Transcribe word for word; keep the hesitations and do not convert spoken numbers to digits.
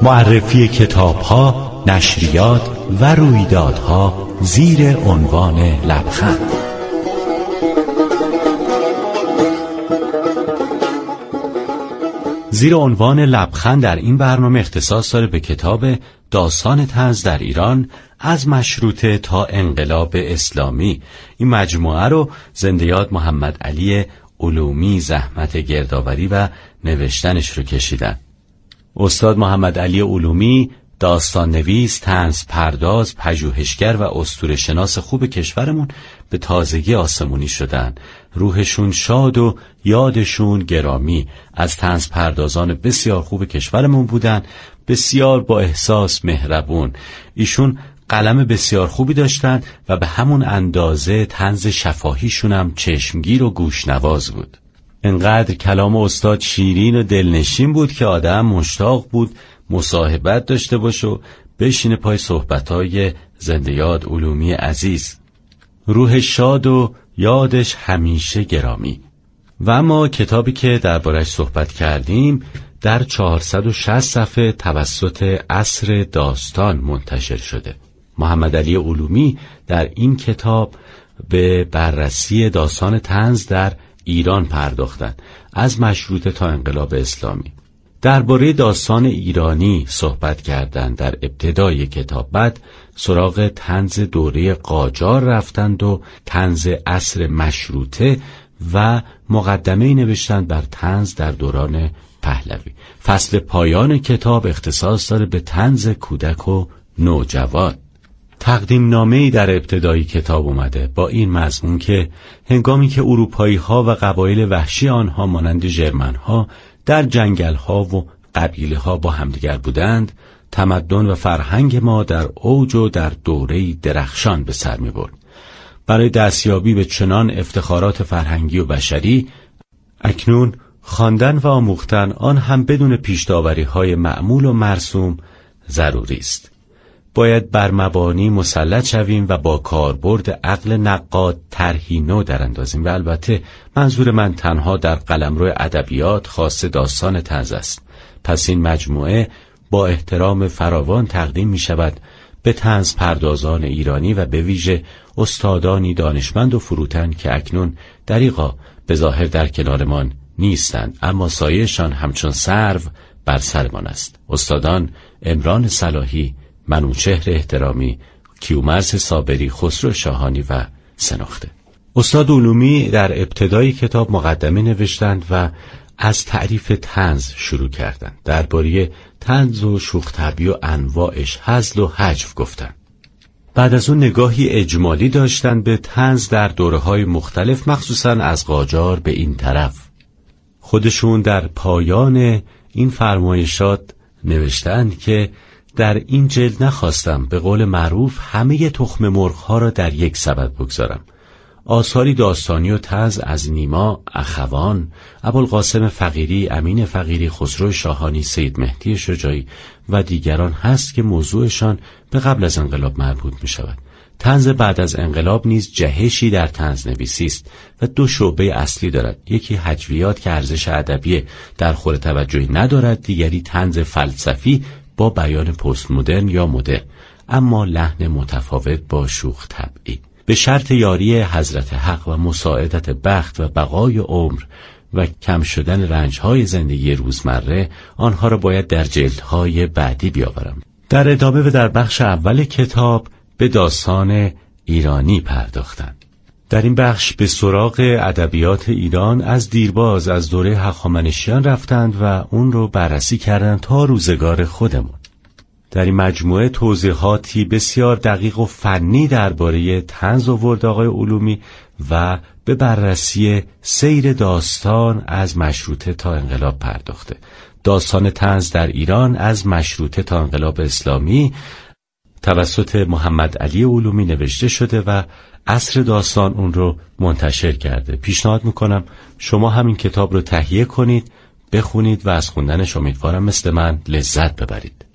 معرفی کتاب‌ها، نشریات و رویدادها زیر عنوان لبخند. زیر عنوان لبخند در این برنامه اختصاص داره به کتاب داستان طنز در ایران از مشروطه تا انقلاب اسلامی. این مجموعه رو زنده یاد محمد علی علومی زحمت گردآوری و نوشتنش رو کشیدن. استاد محمد علی علومی داستان نویس، طنز پرداز، پژوهشگر و اسطوره شناس خوب کشورمون به تازگی آسمونی شدن. روحشون شاد و یادشون گرامی. از طنز پردازان بسیار خوب کشورمون بودن، بسیار با احساس، مهربون. ایشون قلم بسیار خوبی داشتن و به همون اندازه طنز شفاهیشون هم چشمگیر و گوشنواز بود. انقدر کلام استاد شیرین و دلنشین بود که آدم مشتاق بود مصاحبت داشته باشه و بشینه پای صحبت‌های زنده یاد علومی عزیز. روح شاد و یادش همیشه گرامی. و اما کتابی که دربارش صحبت کردیم در چهارصد و شصت صفحه توسط عصر داستان منتشر شده. محمد علی علومی در این کتاب به بررسی داستان طنز در ایران پرداختند، از مشروطه تا انقلاب اسلامی. درباره داستان ایرانی صحبت کردند در ابتدای کتاب. بعد سراغ طنز دوره قاجار رفتند و طنز عصر مشروطه و مقدمه‌ای نوشتند بر طنز در دوران پهلوی. فصل پایان کتاب اختصاص داره به طنز کودک و نوجوان. تقدیم نامه‌ای در ابتدای کتاب اومده با این مضمون که هنگامی که اروپایی‌ها و قبایل وحشی آنها مانند ژرمن‌ها در جنگل‌ها و قبیله‌ها با همدیگر بودند، تمدن و فرهنگ ما در اوج و در دوره‌ای درخشان به سر می‌برد. برای دستیابی به چنان افتخارات فرهنگی و بشری اکنون خواندن و آموختن آن هم بدون پیش‌داوری‌های معمول و مرسوم ضروری است. باید بر مبانی مسلط شویم و با کاربرد عقل نقاد طرحی نو در اندازیم. و البته منظور من تنها در قلمرو ادبیات خاص داستان طنز است. پس این مجموعه با احترام فراوان تقدیم می شود به طنز پردازان ایرانی و به ویژه استادانی دانشمند و فروتن که اکنون دریغا به ظاهر در کنارمان نیستند، اما سایه‌شان همچون سرو بر سرمان است. استادان عمران صلاحی، منوچهر احترامی، کیومرث صابری، خسرو شاهانی و سناخته. استاد علومی در ابتدای کتاب مقدمه نوشتند و از تعریف طنز شروع کردند. درباره طنز و شوخ طبعی و انواعش، هزل و هجو گفتند. بعد از اون نگاهی اجمالی داشتند به طنز در دوره‌های مختلف، مخصوصاً از قاجار به این طرف. خودشون در پایان این فرمایشات نوشتند که در این جلد نخواستم به قول معروف همه تخم مرغ‌ها را در یک سبد بگذارم. آثاری داستانی و طنز از نیما، اخوان، ابوالقاسم فقیری، امین فقیری، خسرو شاهانی، سید مهدی شجاعی و دیگران هست که موضوعشان به قبل از انقلاب مربوط می شود. طنز بعد از انقلاب نیز جهشی در طنز نویسی است و دو شعبه اصلی دارد. یکی هجویات که ارزش ادبی در خور توجهی ندارد، دیگری طنز فلسفی با بیان پست مدرن یا مدرن، اما لحن متفاوت با شوخ طبعی. به شرط یاری حضرت حق و مساعدت بخت و بقای عمر و کم شدن رنج‌های زندگی روزمره، آنها را باید در جلدهای بعدی بیاورم. در ادامه و در بخش اول کتاب به داستان ایرانی پرداختند. در این بخش به سراغ ادبیات ایران از دیرباز از دوره هخامنشیان رفتند و اون رو بررسی کردند تا روزگار خودمون. در این مجموعه توضیحاتی بسیار دقیق و فنی درباره طنز آورد آقای علومی و به بررسی سیر داستان از مشروطه تا انقلاب پرداخته. داستان طنز در ایران از مشروطه تا انقلاب اسلامی توسط محمد علی علومی نوشته شده و عصر داستان اون رو منتشر کرده. پیشنهاد میکنم شما همین کتاب رو تهیه کنید، بخونید و از خوندنش امیدوارم مثل من لذت ببرید.